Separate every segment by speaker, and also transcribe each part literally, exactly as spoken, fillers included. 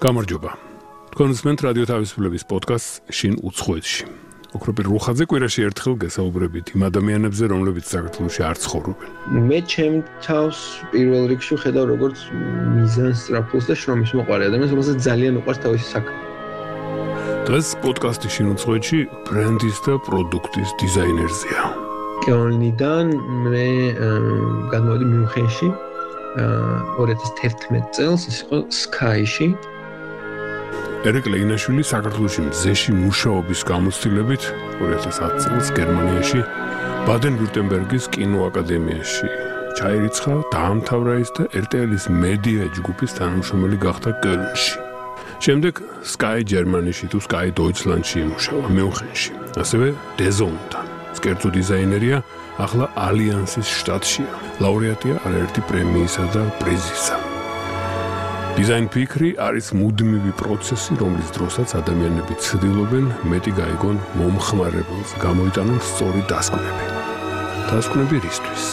Speaker 1: გამარჯობა. თქვენ უსმენთ რადიო თავისუფლების პოდკასტს შინ უცხოეთში. ოქროპირ რუხაძე კვირაში ერთხელ გესაუბრებით იმ ადამიანებზე, რომლებიც საქართველოში არ ცხოვრობენ.
Speaker 2: მე ჩემ თავს პირველ რიგში ხედავ როგორც მიზანსწრაფულს და შრომის მოყვარე ადამიანს, რომელსაც ძალიან უყვარს თავისი საქმე.
Speaker 1: დღეს პოდკასტი შინ უცხოეთში ბრენდის და პროდუქტის დიზაინერზეა.
Speaker 2: კელნიდან მე გადმოვედი მიუნხენში ორი ათას თერთმეტ წელს, ის იყო სკაიში.
Speaker 1: ერიკ ლეინაშვილი საქართველოში მზეში მუშაობის გამოცდილებით ორი ათას ათი წელს გერმანიაში ბადენ-ვიურტემბერგის კინოაკადემიაში ჩაირიცხა, დაამთავრა ის და er тэ el-ის მედია ჯგუფის თანამშრომელი გახდა კელნში. შემდეგ Sky Germany-ში თუ Sky Deutschland-ში იმუშავა მიუნხენში. ასევე დეზონთან. კერძო დიზაინერია, ახლა ალიანსის შტატშია. ლაურეატია არაერთი პრემიისა და პრიზისა. დიზაინ ფიქრი არის მუდმივი პროცესი, რომლის დროსაც ადამიანები ცდილობენ მეტი გაიგონ მომხმარებელს, გამოიტანონ სწორი დასკვნები. დასკვნები რისთვის?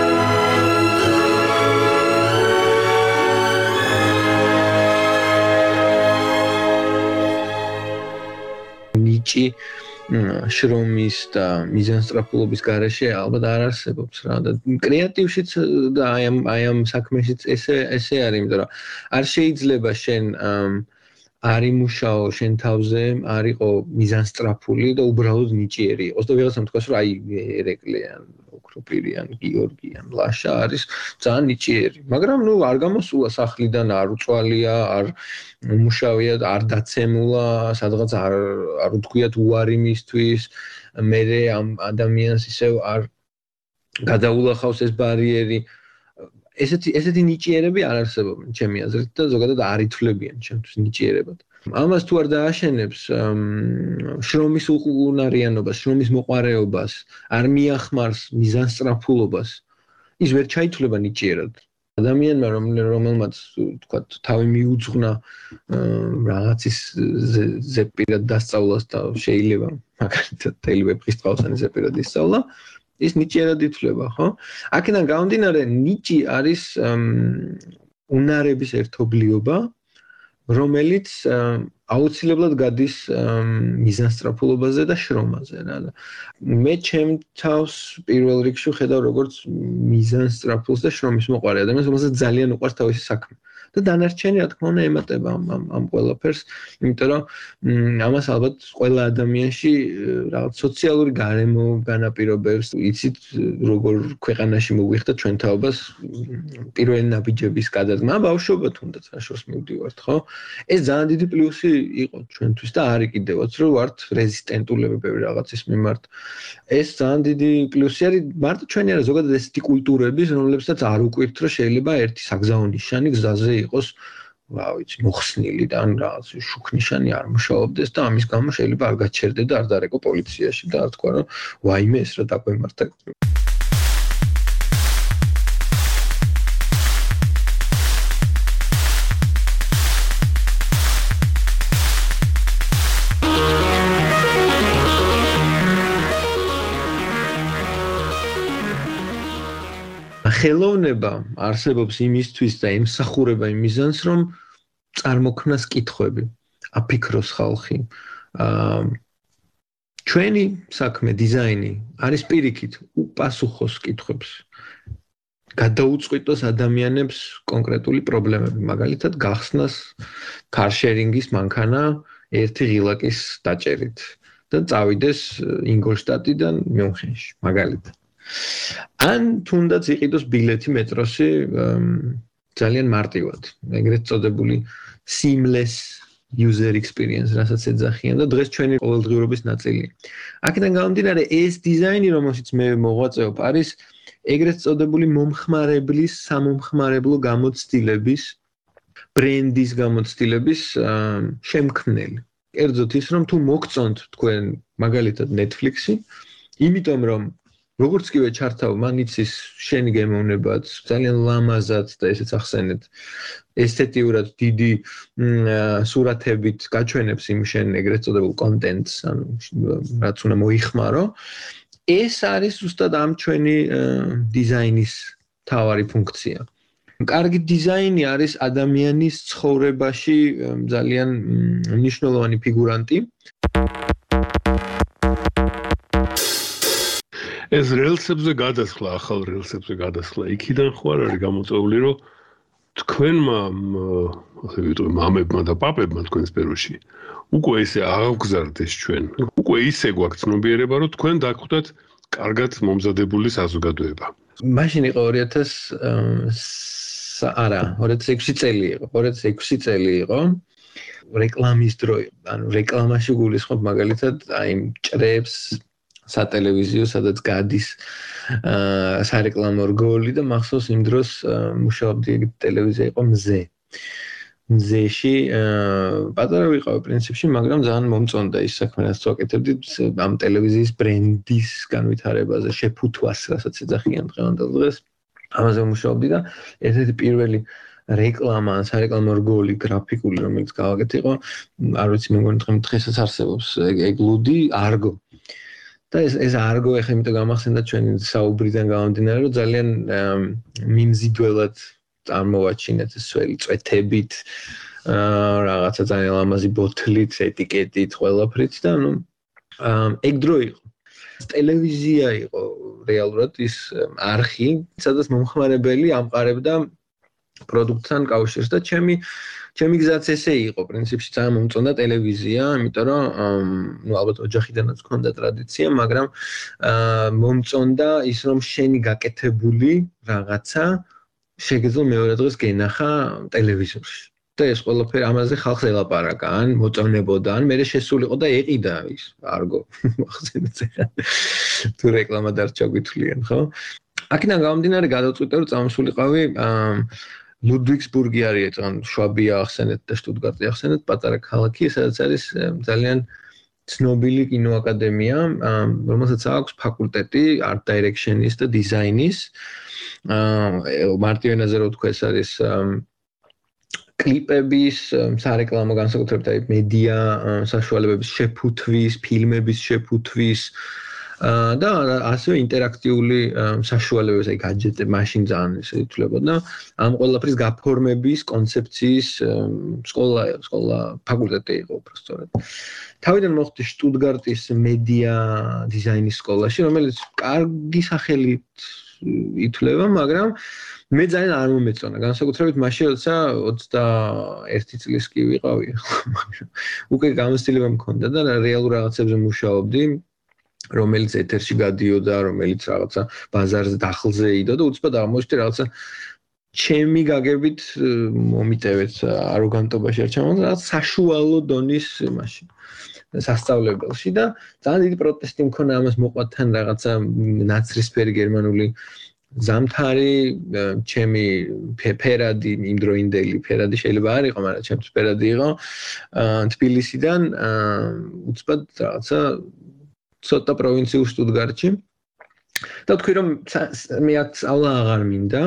Speaker 2: ნიჭი შრომის და მიზანსწრაფულობის გარეშე ალბათ არ არსებობს რა და კრეატივშიც და აი ამ აი ამ საქმეშიც ესე ესე არის, იმიტომ რომ არ შეიძლება შენ არ იმუშაო შენ თავზე, არ იყო მიზანსწრაფული და უბრალოდ ნიჭიერი იყოს და ვიღაცამ თქვას რომ აი ერეკლიან, ოქროპირიან, გიორგიან, ლაშა არის ძალიან ნიჭიერი, მაგრამ ნუ არ გამოსულა სახლიდან, არ უწვალია, არ უმუშავია, არ დაცემულა, სადღაც არ არ უთქვიათ უარი მისთვის, მე ამ ადამიანს ისევ არ გადაულახავს ეს ბარიერი. ესეთი ესეთი ნიჭიერები არ არსებობენ ჩემი აზრით და ზოგადად არ ითვლებიან ჩემთვის ნიჭიერებად. ამას თუ არ დააშენებს შრომის უყუნარიანობას, შრომის მოყვარეობას, არ მიახმარს მიზანსწრაფულობას, ის ვერ ჩაითვლება ნიჭიერად. ადამიანმა რომელმაც თქვა თავი მიუძღვნა რაღაცის ზეპირად დასწავლას და შეიძლება მაგალითად თელი ვეფხის წყალსანი ზეპირად ისწავლა, ის ნიჭიერად ითვლება, ხო? აქედან გამომდინარე, ნიჭი არის უნარების ერთობლიობა, რომელიც აუცილებლად გადის მიზანსწრაფულობაზე და შრომაზე რა. მე ჩემ თავს პირველ რიგში ხედავ როგორც მიზანსწრაფულს და შრომის მოყვარე ადამიანს, რომელსაც ძალიან უყვარს თავისი საქმე. და დანარჩენი რა თქმა უნდა ემატება ამ ამ ყველაფერს, იმიტომ რომ ამას ალბათ ყველა ადამიანში რაღაც სოციალური გარემო განაპირობებს. იცით როგორ ქვეყანაში მოგვიხდა ჩვენ თაობას პირველი ნაბიჯების გადადგმა, ბავშვობა თუნდაც რაშორს მივდივართ, ხო? ეს ძალიან დიდი პლუსი იყო ჩვენთვის და არის კიდევაც, რომ ვართ რეზისტენტულები ბევრი რაღაცის მიმართ. ეს ძალიან დიდი პლუსი არის მარტო ჩვენი არა, ზოგადად ესეთი კულტურების, რომლებსაც არ უკვირთ, რომ შეიძლება ერთი საგზაო ნიშანი გზაზე იყოს, რა ვიცი, მოხსნილი და ან რაღაც შუქნიშანი არ მუშაობდეს და ამის გამო შეიძლება არ გაჩერდე და არ დარეკო პოლიციაში და არ თქვა, რომ ვაიმე ეს რა დაგვემართა. ხელოვნება არსებობს იმისთვის და ემსახურება იმ მიზანს, რომ წარმოქმნას კითხვები, აფიქროს ხალხი. ჩვენი საქმე, დიზაინი არის პირიქით უპასუხოს კითხვებს. გადაუწყვიტოს ადამიანებს კონკრეტული პრობლემები, მაგალითად გახსნას კარშერინგის მანქანა ერთი ღილაკის დაჭერით და წავიდეს ინგოლშტატიდან მიუნხენში, მაგალითად. ან თუნდაც იყიდოს ბილეთი მეტროსი ძალიან მარტივად, ეგრეთ წოდებული seamless user experience, რასაც ეძახიან და დღეს ჩვენი ყოველდღიურობის ნაწილი. აქედან გამომდინარე, ეს დიზაინი, რომელშიც მე მოღვაწეობ, არის ეგრეთ წოდებული მომხმარებლის, სამომხმარებლო გამოცდილების, ბრენდის გამოცდილების შემქმნელი. კერძოდ ის, რომ თუ მოგწონთ თქვენ მაგალითად Netflix-ი, იმიტომ რომ როგორც კივე ჩართავ, მან იცის შენი გემოვნებაც, ძალიან ლამაზად და ესეც ახსენეთ, ესთეტიურად დიდი სურათებით გაჩვენებს იმ შენ ეგრეთ წოდებულ კონტენტს, ანუ რაც უნდა მოიხმარო. ეს არის ზუსტად ამ ჩვენი დიზაინის მთავარი ფუნქცია. კარგი დიზაინი არის ადამიანის ცხოვრებაში ძალიან მნიშვნელოვანი ფიგურანტი.
Speaker 1: ეს რელსებზე გადასხლა, ახალ რელსებზე გადასხლა, იქიდან ხო არ არის გამოწვეული, რომ თქვენმა, ასე ვიტყვი, მამებმა და პაპებმა თქვენს სფეროში უკვე ესე აღგზარდეს ჩვენ. უკვე ისე გვაქვს ცნობიერება, რომ თქვენ დაგხვდათ კარგად მომზადებული საზოგადოება.
Speaker 2: მაშინ იყო ორი ათას არა, ორი ათას ექვსი წელი იყო, ორი ათას ექვსი წელი იყო. რეკლამის დრო, ანუ რეკლამაში გულისხმობ მაგალითად აი ჭრებს სატელევიზიო, სადაც გადის აა სარეკლამო რგოლი და მახსოვს იმ დროს მუშაობდი ტელევიზია იყო მზე. მზეში პატარა ვიყავი პრინციპში, მაგრამ ძალიან მომწონდა ის საქმე, რაც ვაკეთებდი ამ ტელევიზიის ბრენდის განვითარებაზე, შეფუთვას, რასაც ეძახიან დღევანდელ დღეს. ამაზე მუშაობდი და ერთ-ერთი პირველი რეკლამა, სარეკლამო რგოლი გრაფიკული, რომელიც გავაკეთე იყო, არ ვიცი, მე მგონი დღესაც არსებობს, ეგლუდი არგო. და ეს ეს არგო ეხლა იმიტომ გამახსენდა ჩვენი საუბრიდან გამომდინარე, რომ ძალიან მიმზიდველად წარმოვაჩინეთ ეს სველი წვეთებით, რაღაცა ძალიან ლამაზი ბოთლით, ეტიკეტით, ყველაფრით და ნუ ეგ დრო იყო. ტელევიზია იყო რეალურად ის არხი, სადაც მომხმარებელი ამყარებდა პროდუქტთან კავშირს და ჩემი ჩემი გზაც ესე იყო, პრინციპში ძალიან მომწონდა ტელევიზია, იმიტომ რომ ნუ ალბათ ოჯახიდანაც ჰქონდა ტრადიცია, მაგრამ მომწონდა ის რომ შენი გაკეთებული რაღაცა შეგეძლო მეორე დღეს გენახა ტელევიზორში. და ეს ყველაფერი ამაზე ხალხს ელაპარაკა, ან მოწონებოდა, ან მე შესულიყო და ეყიდა ის არგო. ახსენეთ ახლა. თუ რეკლამა დარჩა გითვლიან, ხო? აქედან გამომდინარე გადავწყვიტე რომ წამოსულიყავი ლუდვიგსბურგი არის ეგ შვაბია ახსენეთ და შტუტგარტი ახსენეთ, პატარა ქალაქი, სადაც არის ძალიან ცნობილი კინოაკადემია, რომელსაც აქვს ფაკულტეტი art direction-ის და დიზაინის. მარტივ ენაზე რო ვთქვა, ეს არის კლიპების, სარეკლამო განსაკუთრებით აი მედია საშუალებების შეფუთვის, ფილმების შეფუთვის და ასევე ინტერაქტიული საშუალებების, აი гаджеტები, მაშინ ძალიან ისე ითვლებოდა. ამ ყველაფრის გაფორმების კონცეფციის სკოლა, სკოლა ფაკულტეტი იყო უბრალოდ. თავიდან მოხდი შტუტგარტის მედია დიზაინის სკოლაში, რომელიც კარგი სახელით ითვლება, მაგრამ მე ძალიან არ მომეწონა, განსაკუთრებით მაშინ, როცა ოცდაერთი წლის კი ვიყავი, მაგრამ უკვე გამოცდილება მქონდა და რეალურ რაღაცებზე მუშაობდი, რომელიც ეთერში გადიოდა, რომელიც რაღაცა ბაზარზე დახლზე იდო და უცბად აღმოჩნდა რაღაცა ჩემი გაგებით მომიტევეთ აროგანტობაში არ ჩამოვიდა, რაღაც საშუალო დონის მაშინ სასწავლებელში და ძალიან დიდი პროტესტი მქონა ამას მოყვათან რაღაცა ნაცრისფერი გერმანული ზამთარი, ჩემი ფერადი, იმდროინდელი ფერადი შეიძლება არ იყო, მაგრამ ჩემთვის ფერადი იყო თბილისიდან უცბად რაღაცა ცოტა პროვინციულ შტუტგარტში და თქვი რომ მე აქ სწავლა აღარ მინდა,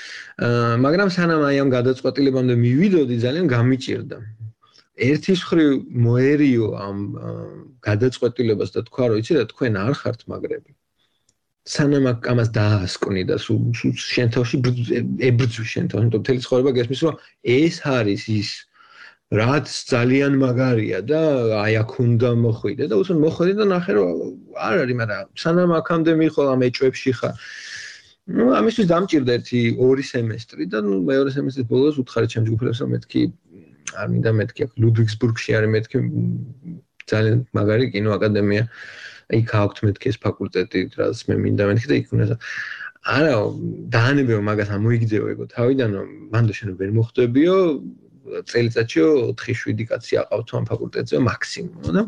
Speaker 2: მაგრამ სანამ აი ამ გადაწყვეტილებამდე მივიდოდი ძალიან გამიჭირდა. ერთის მხრივ მოერიო ამ გადაწყვეტილებას და თქვა რომ იცი რა თქვენ არ ხართ მაგრები. სანამ ამას დაასკვნი და სულ შენ თავში ებრძვი შენ თავში, იმიტომ მთელი ცხოვრება გესმის რომ ეს არის ის რაც ძალიან მაგარია და აი აქ უნდა მოხვიდე და უსმენ მოხვედი და ნახე რომ არ არის, მაგრამ სანამ აქამდე მიხვალ ამ ეჭვებში ხარ. ნუ ამისთვის დამჭირდა ერთი ორი სემესტრი და ნუ მეორე სემესტრის ბოლოს უთხარი ჩემს ჯგუფებს რომ მეთქი არ მინდა მეთქი აქ ლუდვიგსბურგში არის მეთქი ძალიან მაგარი კინოაკადემია. იქ აქვს მეთქი ეს ფაკულტეტი, რაც მე მინდა მეთქი და იქ უნდა არა დაანებეო მაგას ამოიგდეო ეგო თავიდან რომ მანდ შენ ვერ მოხვდებიო წელიწადში ოთხი შვიდი კაცი აყავთ ამ ფაკულტეტზე მაქსიმუმ და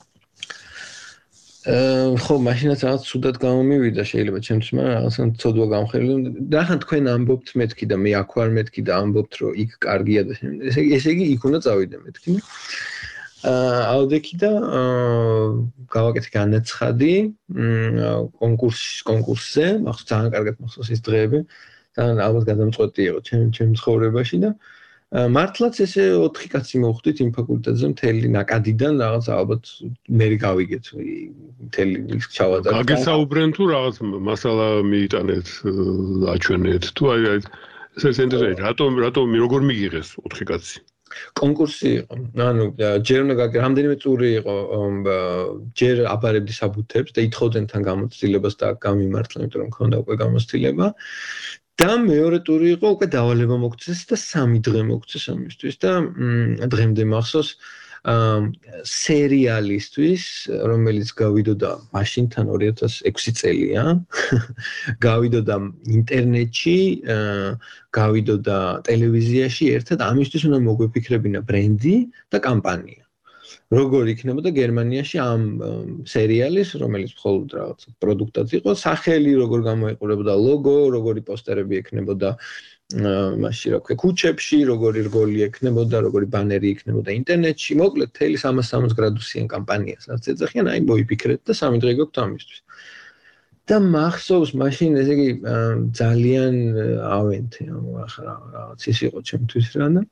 Speaker 2: ხო მაშინაც რაღაც ცუდად გამომივიდა შეიძლება ჩემთვის, მაგრამ რაღაცა ცოდვა გამხელილი. რახან თქვენ ამბობთ მეთქი და მე აქ ვარ მეთქი და ამბობთ რომ იქ კარგია და ესე ესე იგი იქ უნდა წავიდე მეთქი. ავდექი და გავაკეთე განაცხადი კონკურსში კონკურსზე, მახსოვს ძალიან კარგად მახსოვს ის დღეები. ძალიან ალბათ გადამწყვეტი იყო ჩემ ჩემ ცხოვრებაში და მართლაც ესე ოთხი კაცი მოვხვდით იმ ფაკულტეტზე მთელი ნაკადიდან რაღაც ალბათ მე გავიგეთ მთელი ის ჩავატარეთ.
Speaker 1: გაგესაუბრენ თუ რაღაც მასალა მიიტანეთ, აჩვენეთ თუ აი ეს ინტერესია, რატომ რატომ როგორ მიიღეს ოთხი კაცი?
Speaker 2: კონკურსი იყო. ანუ ჯერ უნდა გაგ რამდენიმე წური იყო, ჯერ აბარებდი საბუთებს და ითხოვდნენ თან გამოცდილებას და გამიმართლა, იმიტომ რომ მქონდა უკვე გამოცდილება. და მეორე ტური იყო უკვე დავალება მოგცეს და სამი დღე მოგცეს ამისთვის და დღემდე მახსოვს სერიალისთვის, რომელიც გავიდოდა მაშინთან ორი ათას ექვსი წელია, გავიდოდა ინტერნეტში, გავიდოდა ტელევიზიაში ერთად, ამისთვის უნდა მოგვეფიქრებინა ბრენდი და კამპანია. როგორ იქნებოდა გერმანიაში ამ სერიალის, რომელიც მხოლოდ რაღაც პროდუქტად იყო, სახელი, როგორ გამოიყურებოდა ლოგო, როგორი პოსტერები ექნებოდა მაშინ რა ქვია, ქუჩებში, როგორი რგოლი ექნებოდა, როგორი ბანერი იქნებოდა ინტერნეტში, მოკლედ თელი სამას სამოცი გრადუსიან კამპანიას რაც ეძახიან, აი მოიფიქრეთ და სამი დღე გვაქვს ამისთვის. და მახსოვს მაშინ ესე იგი ძალიან ავენთე, ახლა რაღაც ის იყო ჩემთვის რა და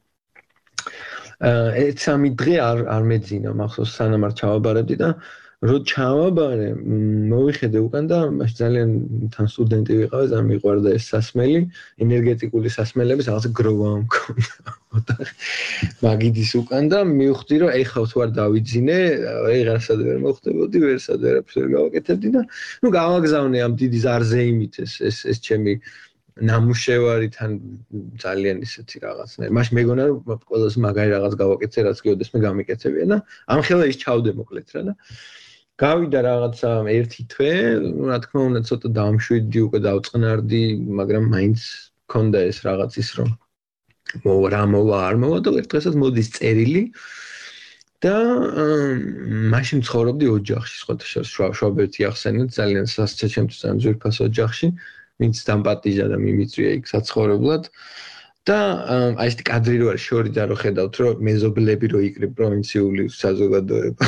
Speaker 2: ეს სამი დღე არ არ მეძინა, მახსოვს სანამ არ ჩავაბარებდი და რო ჩავაბარე, მოვიხედე უკან და მაშინ ძალიან თან სტუდენტი ვიყავი, ძალიან მიყვარდა ეს სასმელი, ენერგეტიკული სასმელების რაღაც გროვა მქონდა. მაგიდის უკან და მივხვდი რომ ეხლა თუ არ დავიძინე, ვეღარსად ვერ მოხდებოდი, ვერსად ვერაფერს ვერ გავაკეთებდი და ნუ გავაგზავნე ამ დიდი ზარზეიმით ეს ეს ეს ჩემი ნამუშევარი თან ძალიან ისეთი რაღაცნაირი. მაშინ მეგონა რომ ყველაზე მაგარი რაღაც გავაკეთე, რაც გიოდეს მე გამიკეთებია და ამხელა ის ჩავდე მოკლედ რა და გავიდა რაღაცა ერთი თვე, რა თქმა უნდა ცოტა დამშვიდი უკვე დავწყნარდი, მაგრამ მაინც მქონდა ეს რაღაც ის რომ მოვა რა მოვა არ მოვა და ერთ დღესაც მოდის წერილი და მაშინ ცხოვრობდი ოჯახში, სხვათა შორის შვაბერთი ახსენეთ, ძალიან სასწრაფო ჩემთვის ძალიან ძვირფას ოჯახში. ვინც დამპატიჟა და მიმიწვია იქ საცხოვრებლად და აი ეს კადრი რო არის შორიდან რო ხედავთ რომ მეზობლები რო იკრიბ პროვინციული საზოგადოება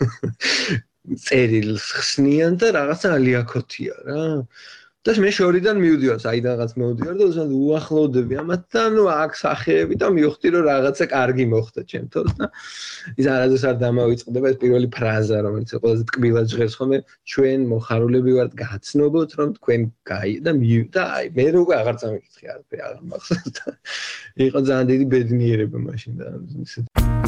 Speaker 2: წერილს ხსნიან და რაღაცა ალიაქოთია რა და მე შორიდან მივდივარ, საიდანღაც მოვდივარ და უბრალოდ უახლოვდები ამათ და ნუ აქ სახეები და მივხვდი რომ რაღაცა კარგი მოხდა ჩემთვის და ის არასდროს არ დამავიწყდება ეს პირველი ფრაზა რომელიც ყველაზე ტკბილად ჟღერს ხოლმე ჩვენ მოხარულები ვართ გაცნობოთ რომ თქვენ გაი და და აი მე როგორ აღარ წამიკითხე არაფერი აღარ მახსოვს და იყო ძალიან დიდი ბედნიერება მაშინ და ისეთ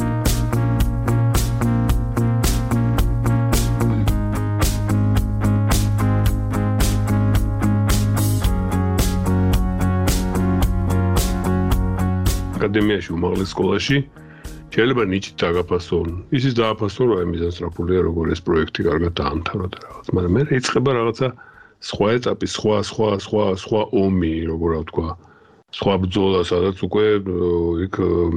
Speaker 1: აკადემიაში უმაღლეს სკოლაში შეიძლება ნიჭით დაგაფასონ. ისიც დააფასონ, რომ მიზანსწრაფულია როგორ ეს პროექტი კარგად დაამთავრა და რაღაც. მაგრამ მე იწყება რაღაცა სხვა ეტაპი, სხვა სხვა სხვა სხვა ომი, როგორ ვთქვა, სხვა ბრძოლა, სადაც უკვე იქ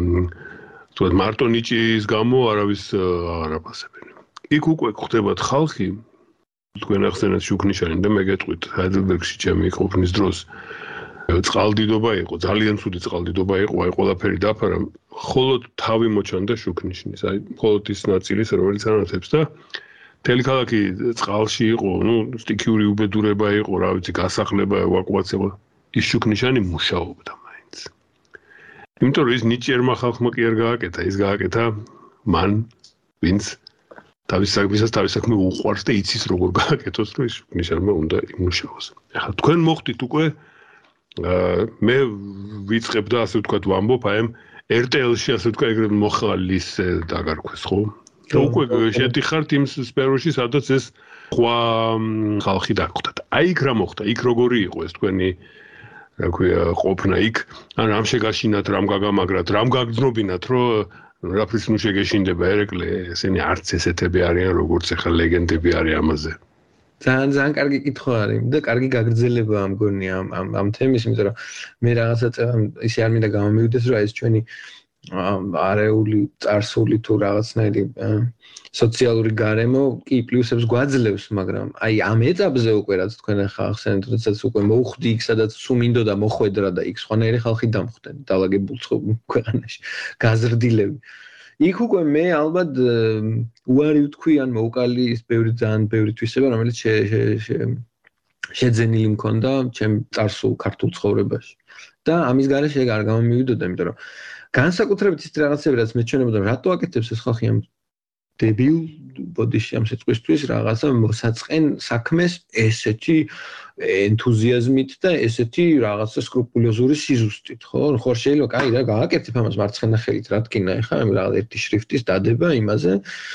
Speaker 1: თუ მარტო ნიჭის გამო არავის აღარ აფასებენ. იქ უკვე ხდებათ ხალხი, თქვენ ახსენეთ შუქნიშანი და მე გეტყვით ჰაიდელბერგში ჩემი ყოფნის დროს წყალდიდობა იყო, ძალიან ცუდი წყალდიდობა იყო, აი ყველაფერი დაფარა, მხოლოდ თავი მოჩანდა შუქნიშნის, აი მხოლოდ ის ნაწილის, რომელიც ანათებს და მთელი ქალაქი წყალში იყო, ნუ სტიქიური უბედურება იყო, რა ვიცი, გასახლება, ევაკუაცია, ის შუქნიშანი მუშაობდა მაინც. იმიტომ რომ ის ნიჭიერმა ხალხმა კი არ გააკეთა, ის გააკეთა მან, ვინც თავის საქმესაც თავის საქმე უყვარს და იცის როგორ გააკეთოს, რომ ის შუქნიშანმა უნდა იმუშაოს. ახლა თქვენ მოხდით უკვე მე ვიწყებ და ასე ვთქვათ ვამბობ აი ამ ერ ტე ელ-ში ასე ვთქვათ ეგრე მოხალის დაგარქვეს ხო? და უკვე შედიხართ იმ სფეროში, სადაც ეს სხვა ხალხი დაგვხვდათ. აი იქ რა მოხდა? იქ როგორი იყო ეს თქვენი რა ქვია ყოფნა იქ? ან რამ შეგაშინათ, რამ გაგამაგრათ, რამ გაგძნობინათ, რომ რაფრის ნუ შეგეშინდება ერეკლე, ესენი არც ესეთები არიან, როგორც ახლა ლეგენდები არის ამაზე.
Speaker 2: ძალიან ძალიან კარგი კითხვა არის და კარგი გაგრძელებაა მგონი ამ ამ ამ თემის, იმიტომ რომ მე რაღაცა ისე არ მინდა გამომივიდეს, რომ ეს ჩვენი არეული წარსული თუ რაღაცნაირი სოციალური გარემო კი პლუსებს გვაძლევს, მაგრამ აი ამ ეტაპზე უკვე რაც თქვენ ახლა ახსენეთ, როდესაც უკვე მოვხვდი იქ, სადაც სულ მინდოდა მოხვედრა და იქ სხვანაირი ხალხი დამხვდნენ დალაგებულ ქვეყანაში, გაზრდილები. იქ უკვე მე ალბათ უარი ვთქვი ან მოვკალი ის ბევრი ძალიან ბევრი თვისება, რომელიც შეძენილი მქონდა ჩემ წარსულ ქართულ ცხოვრებაში. და ამის გარეშე არ გამომივიდოდა, იმიტომ რომ განსაკუთრებით ის რაღაცები, რაც მე ჩვენებოდა, რატო აკეთებს ეს ხალხი ამ დებილ ბოდიში ამ სიტყვისთვის რაღაცა მოსაწყენ საქმეს ესეთი ენთუზიაზმით და ესეთი რაღაცა სკრუპულოზური სიზუსტით, ხო? ხო შეიძლება, კაი რა, გააკეთებ ამას მარცხენა ხელით, რა თქინა, ეხა რაღაც ერთი შრიფტის დადება იმაზე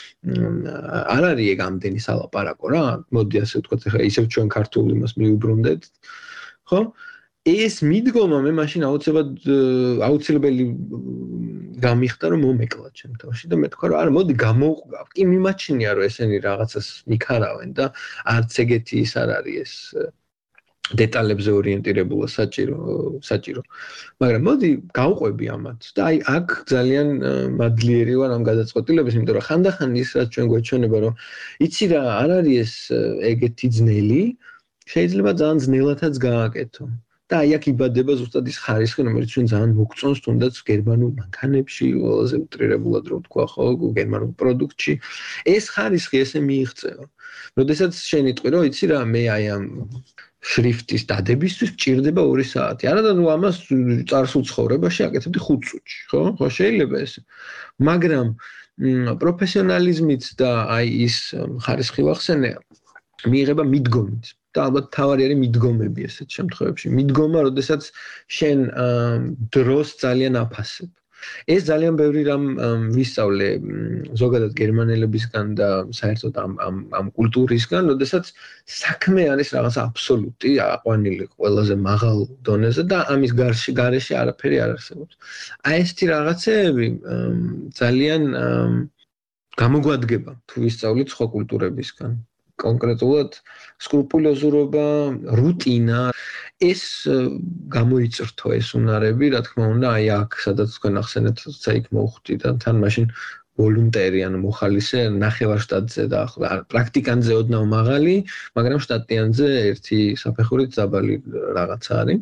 Speaker 2: არ არის ეგ ამდენი სალაპარაკო რა. მოდი ასე ვთქვათ, ეხა ისევ ჩვენ ქართულ იმას მიუბრუნდეთ, ხო? ეს მიდგომა მე მაშინ აუცილებლად აუცილებელი გამიხდა რომ მომეკლა ჩემთვაში და მე თქვა რომ არა მოდი გამოვყვა კი მიმაჩნია რომ ესენი რაღაცას მიქარავენ და არც ეგეთი ის არ არის ეს დეტალებზე ორიენტირებულა საჭირო საჭირო მაგრამ მოდი გავყვები ამათ და აი აქ ძალიან მადლიერი ვარ ამ გადაწყვეტილების იმიტომ რომ ხანდახან ის რაც ჩვენ გვეჩვენება რომ იცი რა არ არის ეს ეგეთი ძნელი შეიძლება ძალიან ძნელადაც გააკეთო და აი აქ იბადება ზუსტად ის ხარისხი რომელიც ჩვენ ძალიან მოგწონს თუნდაც გერმანულ მანქანებში ყველაზე უტრირებულად რო ვთქვა ხო გერმანულ პროდუქტში ეს ხარისხი ესე მიიღწევა როდესაც შენ იტყვი რომ იცი რა მე აი ამ შრიფტის დადებისთვის ჭირდება ორი საათი არა და ნუ ამას წარსულ ცხოვრებაში აკეთებდი ხუთ წუთში ხო ხო შეიძლება ეს მაგრამ პროფესიონალიზმით და აი ის ხარისხი ვახსენე მიიღება მიდგომით და ალბათ თავარი არის მიდგომები ესეთ შემთხვევებში. მიდგომა, როდესაც შენ დროს ძალიან აფასებ. ეს ძალიან ბევრი რამ ვისწავლე ზოგადად გერმანელებისგან და საერთოდ ამ ამ ამ კულტურისგან, როდესაც საქმე არის რაღაც აბსოლუტი, აყვანილი ყველაზე მაღალ დონეზე და ამის გარშე გარეშე არაფერი არ არსებობს. აი ესეთი რაღაცეები ძალიან გამოგვადგება თუ ვისწავლით სხვა კულტურებისგან. კონკრეტულად სკრუპულოზურობა, რუტინა, ეს გამოიწრთო ეს უნარები, რა თქმა უნდა, აი აქ, სადაც თქვენ ახსენეთ, საიქ მოვხვდი და თან მაშინ ვოლუნტერი, ანუ მოხალისე ნახევარშტატზე და პრაქტიკანტზე ოდნავ მაღალი, მაგრამ შტატიანზე ერთი საფეხურით დაბალი რაღაცა არის.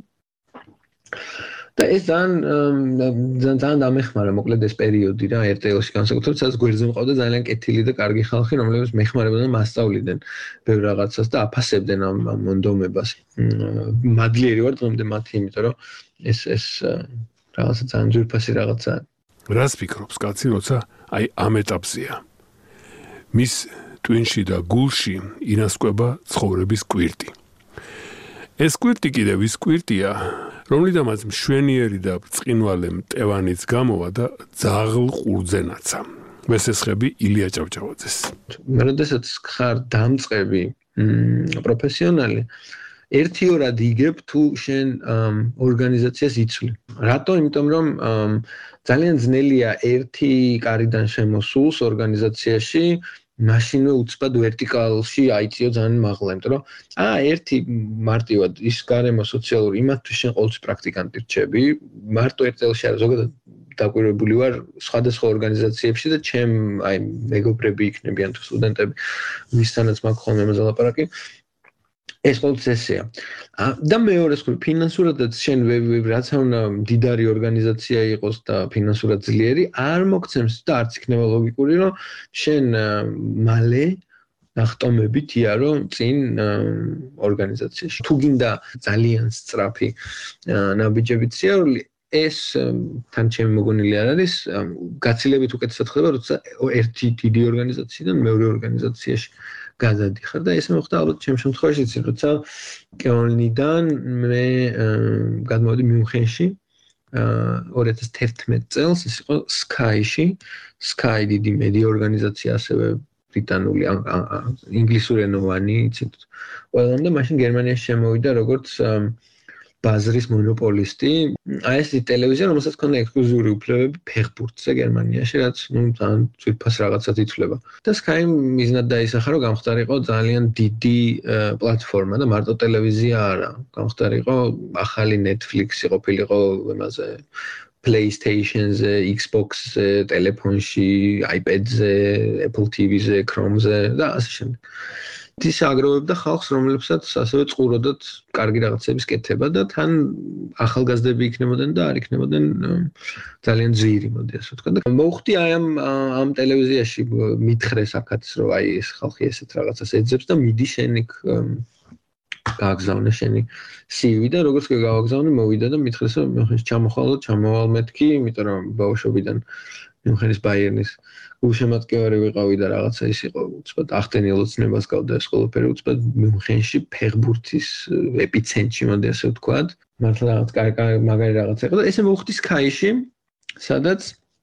Speaker 2: და ეს ძალიან ძალიან დამეხმარა მოკლედ ეს პერიოდი რა ერ ტე ელ-ში განსაკუთრებით სადაც გვერდზე მყავდა ძალიან კეთილი და კარგი ხალხი რომლებიც მეხმარებოდნენ მასწავლიდნენ ბევრ რაღაცას და აფასებდნენ ამ მონდომებას მადლიერი ვარ დღემდე მათი იმიტომ რომ ეს ეს რაღაცა ძალიან ძვირფასი რაღაცაა
Speaker 1: რას ფიქრობს კაცი როცა აი ამ ეტაპზეა მის ტვინში და გულში ინასკვება ცხოვრების კვირტი ეს კვირტი კიდევ ის კვირტია რომლიდანაც მშვენიერი და ბრწყინვალე მტევანიც გამოვა და ძაღლ ყურძენაცა. მესესხები ილია ჭავჭავაძეს.
Speaker 2: მე როდესაც ხარ დამწყები პროფესიონალი, ერთი ორად იგებ თუ შენ ორგანიზაციას იცვლი. რატო? იმიტომ რომ ძალიან ძნელია ერთი კარიდან შემოსულს ორგანიზაციაში მაშინვე უცბად ვერტიკალში აიწიო ძალიან მაღლა, იმიტომ რომ აა ერთი მარტივად ის გარემო სოციალური იმათთვის შენ ყოველთვის პრაქტიკანტი რჩები, მარტო ერ ტე ელ-ში არ ზოგადად დაკვირვებული ვარ სხვადასხვა ორგანიზაციებში და ჩემ აი მეგობრები იქნებიან თუ სტუდენტები, ვისთანაც მაქვს ხოლმე ამაზე ლაპარაკი. ეს ყოველთვის ესეა. და მეორე მხრივ ფინანსურადაც შენ რაც უნდა მდიდარი ორგანიზაცია იყოს და ფინანსურად ძლიერი არ მოგცემს და არც იქნება ლოგიკური რომ შენ მალე ნახტომებით იარო წინ ორგანიზაციაში. თუ გინდა ძალიან სწრაფი ნაბიჯებით სიარული ეს თან ჩემი მოგონილი არ არის გაცილებით უკეთესად ხდება როცა ერთი დიდი ორგანიზაციიდან მეორე ორგანიზაციაში გადადიხარ და ეს მოხდა ალბათ ჩემ შემთხვევაშიც როცა კეოლნიდან მე გადმოვედი მიუნხენში ორი ათას თერთმეტ წელს ის იყო სკაიში სკაი დიდი მედია ორგანიზაცია ასევე ბრიტანული ინგლისურენოვანი იცით ყველამ და მაშინ გერმანიაში შემოვიდა როგორც ბაზრის მონოპოლისტი აი ეს ტელევიზია რომელსაც ქონდა ექსკლუზიური უფლებები ფეხბურთზე გერმანიაში რაც ნუ ძალიან ძვირფას რაღაცად ითვლება და Sky მიზნად დაისახა რომ გამხდარიყო ძალიან დიდი პლატფორმა და მარტო ტელევიზია არა გამხდარიყო ახალი Netflix-ი ყოფილიყო იმაზე PlayStation-ზე, Xbox-ზე, ტელეფონში, iPad-ზე, Apple T V-ზე, Chrome-ზე და ასე შემდეგ ის აგროვებდა ხალხს, რომლებსაც ასევე წყუროდათ კარგი რაღაცების კეთება და თან ახალგაზრდები იქნებოდნენ და არ იქნებოდნენ ძალიან ძვირი, მოდი ასე ვთქვა. და მოვხვდი აი ამ ამ ტელევიზიაში მითხრეს აქაც, რომ აი ეს ხალხი ესეთ რაღაცას ეძებს და მიდი შენ იქ გააგზავნე შენი სი ვი და როგორც კი გავაგზავნე, მოვიდა და მითხრეს, რომ მე ხეს ჩამოხვალო, ჩამოვალ მეთქი, იმიტომ რომ ბავშვობიდან მიუნხენის ბაიერნის გულშემატკივარი ვიყავი და რაღაცა ის იყო უცბად ახტენილ ოცნებას გავდა ეს ყველაფერი უცბად მიუნხენში ფეხბურთის ეპიცენტრში მოდი ასე ვთქვათ მართლა რაღაც კარგი მაგარი რაღაცა იყო და ესე მოვხდი Sky-ში სადაც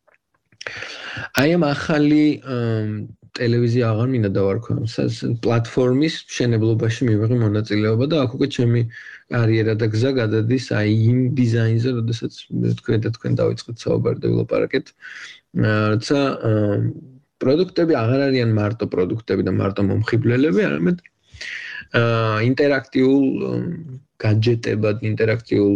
Speaker 2: აი ამ ახალი ტელევიზია აღარ მინდა დავარქვა პლატფორმის მშენებლობაში მივიღე მონაწილეობა და აქ უკვე ჩემი კარიერა და გზა გადადის აი იმ დიზაინზე როდესაც თქვენ და თქვენ დავიწყეთ საუბარი და ვილაპარაკეთ როცა პროდუქტები აღარ არიან მარტო პროდუქტები და მარტო მომხიბვლელები არამედ ინტერაქტიულ гаджеტებად ინტერაქტიულ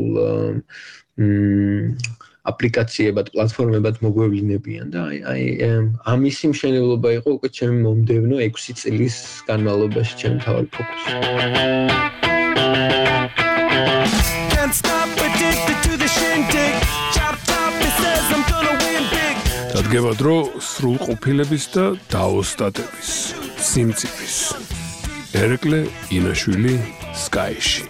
Speaker 2: აპლიკაციებად, პლატფორმებად მოგვევლინებიან და აი აი ამისი მშენებლობა იყო უკვე ჩემი მომდევნო ექვსი წლის განმავლობაში ჩემი თავი ფოკუსი.
Speaker 1: დადგება დრო სრულყოფილების და დაოსტატების, სიმწიფის. ერეკლე ინაშვილი Sky-ში.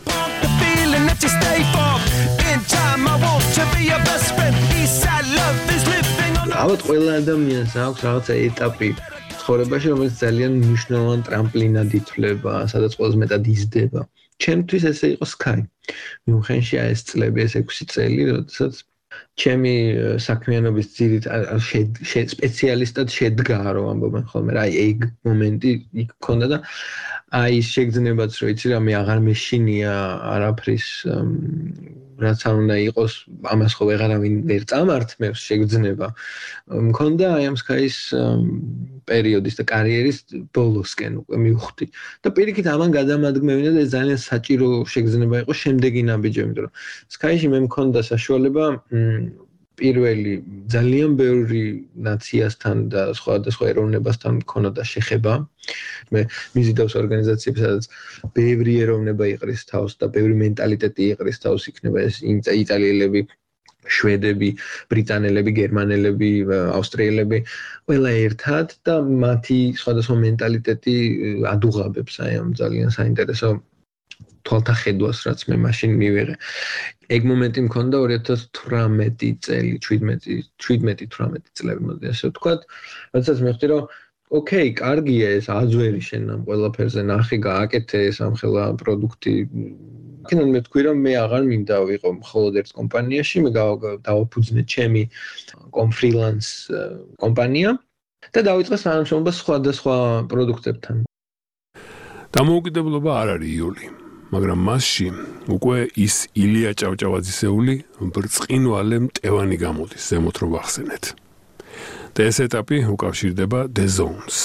Speaker 2: ალბათ ყველა ადამიანს აქვს რაღაცა ეტაპი ცხოვრებაში, რომელიც ძალიან მნიშვნელოვან ტრამპლინად ითვლება, სადაც ყველაზე მეტად იზრდება. ჩემთვის ესე იყო Sky. მიუნხენში აი ეს წლები, ეს ექვსი წელი, როდესაც ჩემი საქმიანობის ძირით სპეციალისტად შედგა, რომ ამბობენ ხოლმე, რა აი ეგ მომენტი იქ ქონდა და აი შეგრძნებაც რომ იცი რა მე აღარ მეშინია არაფრის რაც არ უნდა იყოს ამას ხო ვეღარავინ ვერ წამართმევს შეგრძნება მქონდა აი ამ Sky-ის პერიოდის და კარიერის ბოლოსკენ უკვე მივხვდი და პირიქით ამან გადამადგმევინა და ეს ძალიან საჭირო შეგრძნება იყო შემდეგი ნაბიჯი იმიტომ რომ Sky-ში მე მქონდა საშუალება პირველი ძალიან ბევრი ნაციასთან და სხვადასხვა ეროვნებასთან მქონოდა შეხება. მე მიზიდავს ორგანიზაციებს, სადაც ბევრი ეროვნება იყრის თავს და ბევრი მენტალიტეტი იყრის თავს, იქნება ეს იტალიელები, შვედები, ბრიტანელები, გერმანელები, ავსტრიელები, ყველა ერთად და მათი სხვადასხვა მენტალიტეტი ადუღაბებს აი ამ ძალიან საინტერესო თვალთა ხედვას, რაც მე მაშინ მივიღე. ეგ მომენტი მქონდა ორი ათას თვრამეტი წელი, შვიდმეტი, შვიდმეტი თვრამეტი წლები მოდი ასე ვთქვათ. როდესაც მივხვდი რომ ოკეი, კარგია ეს აზვერი შენ ამ ყველაფერზე ნახე, გააკეთე ეს ამხელა პროდუქტი. კინო მე თქვი რომ მე აღარ მინდა ვიყო მხოლოდ ერთ კომპანიაში, მე დავაფუძნე ჩემი ფრილანს კომპანია და დავიწყე თანამშრომლობა სხვადასხვა პროდუქტებთან.
Speaker 1: დამოუკიდებლობა არ არის იული. მაგრამ მასში უკვე ის ილია ჭავჭავაძისეული ბრწყინვალე მტევანი გამოდის ზემოთ რო ვახსენეთ. და ეს ეტაპი უკავშირდება The Zones.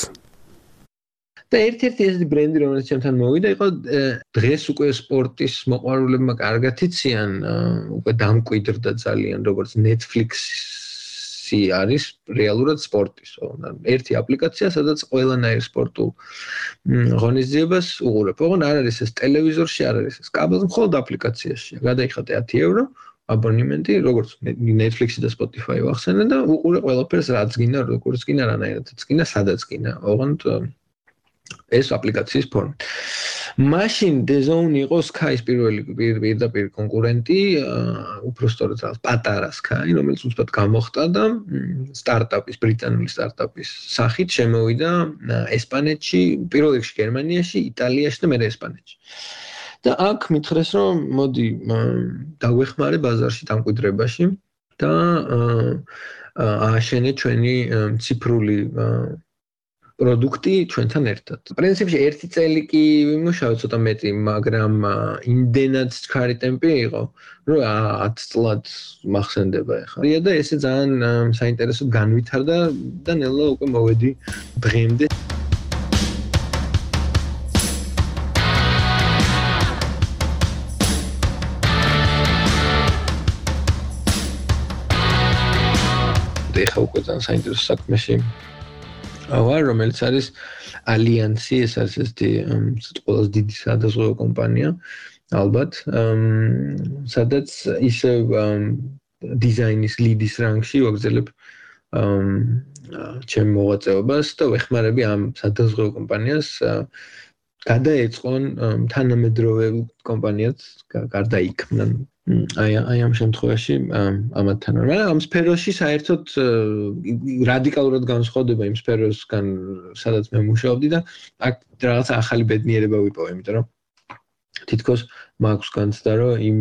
Speaker 2: და ერთ-ერთი ეს ბრენდი რომელიც ჩემთან მოვიდა იყო დღეს უკვე სპორტის მოყვარულებმა კარგად იციან უკვე დამკვიდრდა ძალიან როგორც Netflix-ი არის რეალურად სპორტის ერთი აპლიკაცია სადაც ყველანაირ სპორტულ ღონისძიებას უყურებ. ოღონდ არ არის ეს ტელევიზორში, არ არის ეს კაბელზე, მხოლოდ აპლიკაციაში. გადაიხადე ათი ევრო აბონემენტი, როგორც Netflix-ი და Spotify ვახსენე და უყურე ყველაფერს რაც გინდა, როგორც გინდა, რანაირადაც გინდა, სადაც გინდა. ოღონდ ეს აპლიკაციის ფორმა. მაშინ The Zone იყო Sky-ის პირველი პირდაპირ კონკურენტი, უფრო სწორედ რაღაც პატარა Sky, რომელიც უცბად გამოხტა და სტარტაპის, ბრიტანული სტარტაპის სახით შემოვიდა ესპანეთში, პირველ რიგში გერმანიაში, იტალიაში და მერე ესპანეთში. და აქ მითხრეს რომ მოდი დაგვეხმარე ბაზარში დამკვიდრებაში და ააშენე ჩვენი ციფრული პროდუქტი ჩვენთან ერთად. პრინციპში ერთი წელი კი ვიმუშავე ცოტა მეტი, მაგრამ იმდენად ჩქარი ტემპი იყო, რომ ათი წლად მახსენდება ახლა. და ესე ძალიან საინტერესო განვითარდა და ნელა უკვე მოვედი დღემდე. ეხლა უკვე ძალიან საინტერესო საქმეში ვარ, რომელიც არის ალიანსი, ეს არის ესეთი ყველაზე დიდი სადაზღვევო კომპანია, ალბათ, სადაც ისე დიზაინის ლიდის რანგში ვაგრძელებ ჩემ მოღვაწეობას და ვეხმარები ამ სადაზღვევო კომპანიას გადაეწყონ თანამედროვე კომპანიაც გარდაიქმნან აი აი ამ შემთხვევაში ამათთან. მაგრამ ამ სფეროში საერთოდ რადიკალურად განსხვავდება იმ სფეროსგან, სადაც მე მუშაობდი და აქ რაღაც ახალი ბედნიერება ვიპოვე, იმიტომ რომ თითქოს მაქვს განცდა, რომ იმ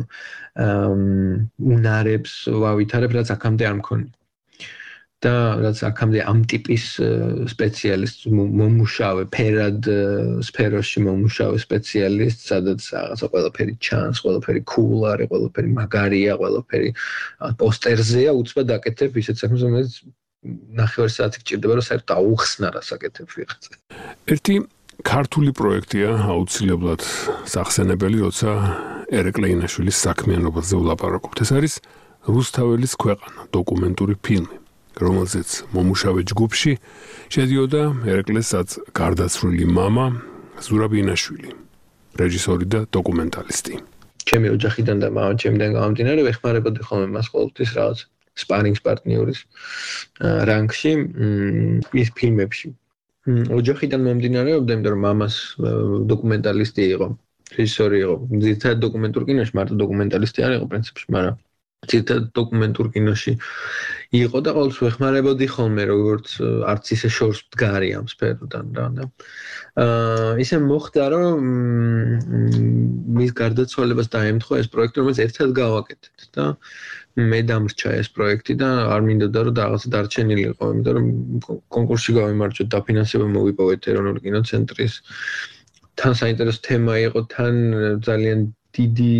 Speaker 2: უნარებს ვავითარებ, რაც აქამდე არ მქონია. და რაც აქამდე ამ ტიპის სპეციალისტ მომუშავე, ფერად სფეროში მომუშავე სპეციალისტ, სადაც რაღაცა ყველაფერი ჩანს, ყველაფერი cool არის, ყველაფერი მაგარია, ყველაფერი პოსტერზეა, უცბად აკეთებ ისეთ საქმეს, რომელიც ნახევარი საათი გჭირდება, რომ საერთოდ აუხსნა რა საკეთებ ვიღაცა.
Speaker 1: ერთი ქართული პროექტია აუცილებლად სახსენებელი, როცა ერეკლე ინაშვილის საქმიანობაზე ვლაპარაკობთ. ეს არის რუსთაველის ქვეყანა, დოკუმენტური ფილმი, რომელზეც მომუშავე ჯგუფში შედიოდა ერეკლესაც გარდაცვლილი მამა ზურაბ ინაშვილი, რეჟისორი და დოკუმენტალისტი.
Speaker 2: ჩემი ოჯახიდან და მამაჩემიდან გამომდინარე, ვეხმარებოდი ხოლმე მას ყოველთვის რაღაც სპარინგს პარტნიორის რანგში მის ფილმებში. ოჯახიდან მომდინარეობდა, იმიტომ რომ მამას დოკუმენტალისტი იყო, რეჟისორი იყო. ძირითადად დოკუმენტურ კინოში მარტო დოკუმენტალისტი არ იყო პრინციპში, მაგრამ ძირითადად დოკუმენტურ კინოში იყო და ყოველთვის ვეხმარებოდი ხოლმე, როგორც არც ისე შორს მდგარი ამ სფეროდან რა და აა ისე მოხდა, რომ მის გარდაცვალებას დაემთხვა ეს პროექტი, რომელიც ერთად გავაკეთეთ და მე დამრჩა ეს პროექტი და არ მინდოდა რომ რაღაცა დარჩენილიყო, იმიტომ რომ კონკურსში გავიმარჯვეთ, დაფინანსება მოვიპოვეთ ეროვნული კინოცენტრის. თან საინტერესო თემა იყო, თან ძალიან დიდი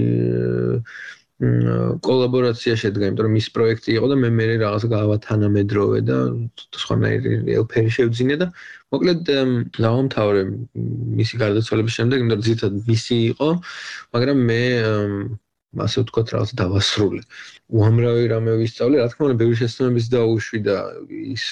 Speaker 2: კოლაბორაცია შედგა, იმიტომ რომ მის პროექტი იყო და მე მე რაღაცა გავათანამედროვე და სხვანაირი ელფერი შევძინე და მოკლედ დავამთავრე მისი გარდაცვალების შემდეგ, იმიტომ რომ ძირითადად მისი იყო, მაგრამ მე ასე ვთქვათ, რაღაც დავასრულე. უამრავი რამე ვისწავლე, რა თქმა უნდა, ბევრი შესაბამის დაუშვი და ის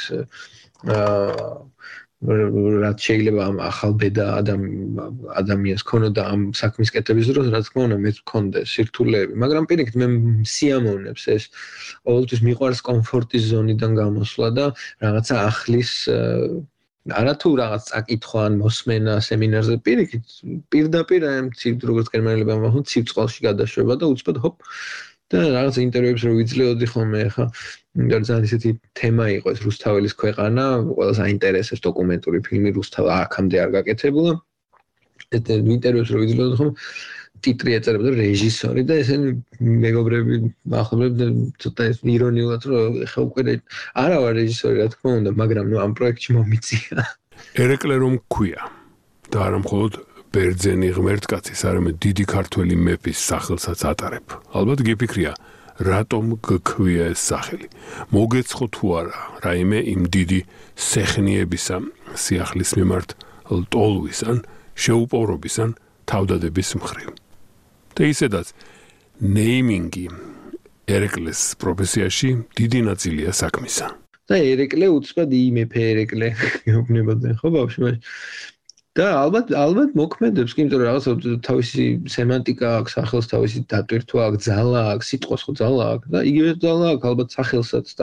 Speaker 2: აა რაც შეიძლება ამ ახალ ბედა ადამიანს ქონოდა ამ საქმის კეთების დროს, რა თქმა უნდა, მეც მქონდა სირთულეები, მაგრამ პირიქით მე სიამოვნებს ეს ყოველთვის მიყვარს კომფორტის ზონიდან გამოსვლა და რაღაცა ახლის არათუ რაღაც წაკითხვა ან მოსმენა სემინარზე პირიქით პირდაპირ ამ ცივ როგორც გერმანელები ამბობენ ცივ წყალში გადაშვება და უცბად ჰოპ და რაღაც ინტერვიუებს რო ვიძლეოდი ხოლმე ხა და ძალიან ისეთი თემა იყო ეს რუსთაველის ქვეყანა, ყველას აინტერესებს დოკუმენტური ფილმი რუსთავი აქამდე არ გაკეთებულა. ეს ინტერვიუებს რო ვიძლეოდი ხოლმე ტიტრი ეწერებოდა რეჟისორი და ესენი მეგობრები, ახლობლები ცოტა ირონიულად რომ ხა უკვე არა ვარ რეჟისორი რა თქმა უნდა, მაგრამ ნუ ამ პროექტში მომიწია.
Speaker 1: ერეკლე რომ ქვია და არა მხოლოდ ბერძენი ღმერთკაცის, არამედ დიდი ქართველი მეფის სახელსაც ატარებ. ალბათ გიფიქრია, რატომ გქვია ეს სახელი? მოგეცხო თუ არა, რაიმე იმ დიდი სეხნიებისა სიახლის მიმართ ლტოლვის ან შეუპოვრობის ან თავდადების მხრივ. და ისედაც ნეიმინგი ერეკლეს პროფესიაში დიდი ნაწილია საქმისა.
Speaker 2: და ერეკლე უცბად იმეფე ერეკლე გეუბნებოდნენ ხო ბავშვი მაშინ. და ალბათ ალბათ მოქმედებს, კი იმიტომ რომ რაღაცა თავისი სემანტიკა აქვს, სახელს თავისი დატვირთვა აქვს, ძალა აქვს, სიტყვის ხო ძალა აქვს და იგივე ძალა აქვს ალბათ სახელსაც და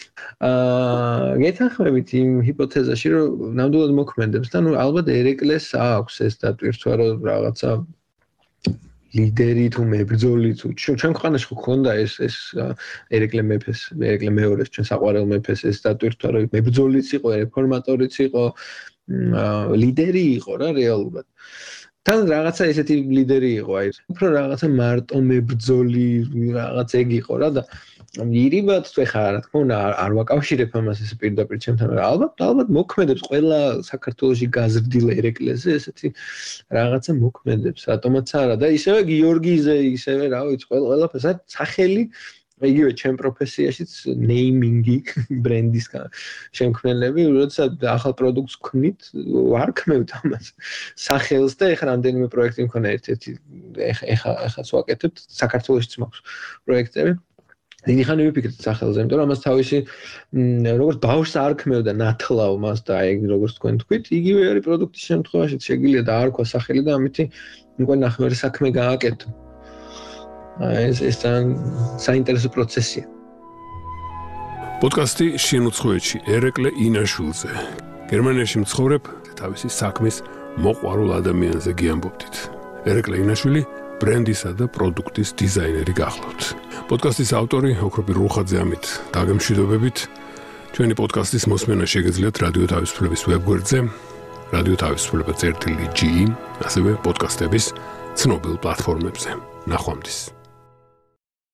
Speaker 2: აა გეთანხმებით იმ ჰიპოთეზაში, რომ ნამდვილად მოქმედებს და ნუ ალბათ ერეკლეს აქვს ეს დატვირთვა, რომ რაღაცა ლიდერი თუ მებრძოლი თუ ჩვენ ქვეყანაში ხო ქონდა ეს ეს ერეკლე მეფეს, ერეკლე მეორეს ჩვენ საყვარელ მეფეს ეს დატვირთვა, რომ მებრძოლიც იყო, რეფორმატორიც იყო, ლიდერი იყო რა რეალურად. თან რაღაცა ესეთი ლიდერი იყო, აი, უფრო რაღაცა მარტო მებრძოლი რაღაც ეგ იყო რა და ირიბად თუ ხა რა თქმა უნდა არ ვაკავშირებ ამას ეს პირდაპირ ჩემთან, ალბათ ალბათ მოქმედებს ყველა საქართველოში გაზრდილ ერეკლეზე ესეთი რაღაცა მოქმედებს, რატომაც არა და ისევე გიორგიზე, ისევე რა ვიცი, ყველაფერს სახელი იგივე ჩემ პროფესიაშიც ნეიმინგი ბრენდის შემქმნელები, როდესაც ახალ პროდუქტს ვქმნით, არ ქმნით ამას სახელს და ეხლა რამდენიმე პროექტი მქონდა ერთ-ერთი ეხლა ეხლა ვაკეთებთ, საქართველოშიც მაქვს პროექტები. დიდი ხანი ვიფიქრეთ სახელზე, იმიტომ რომ ამას თავისი როგორც ბავშვს არ ქმნევდა ნათლავ მას და აი როგორც თქვენ თქვით, იგივე არის პროდუქტის შემთხვევაშიც შეგიძლია და არ ქვა სახელი და ამითი უკვე ნახევარი საქმე გააკეთო. ეს ეს ძალიან საინტერესო პროცესია.
Speaker 1: პოდკასტი შენ უცხოეთში ერეკლე ინაშვილზე. გერმანიაში მცხოვრებ თავისი საქმის მოყვარულ ადამიანზე გიამბობდით. ერეკლე ინაშვილი ბრენდისა და პროდუქტის დიზაინერი გახლავთ. პოდკასტის ავტორი ოქროპირ რუხაძე ამით დაგემშვიდობებით. ჩვენი პოდკასტის მოსმენა შეგეძლიათ რადიო თავისუფლების ვებგვერდზე, რადიო თავისუფლება წერტილი ჯი, ასევე პოდკასტების ცნობილ პლატფორმებზე. ნახვამდის.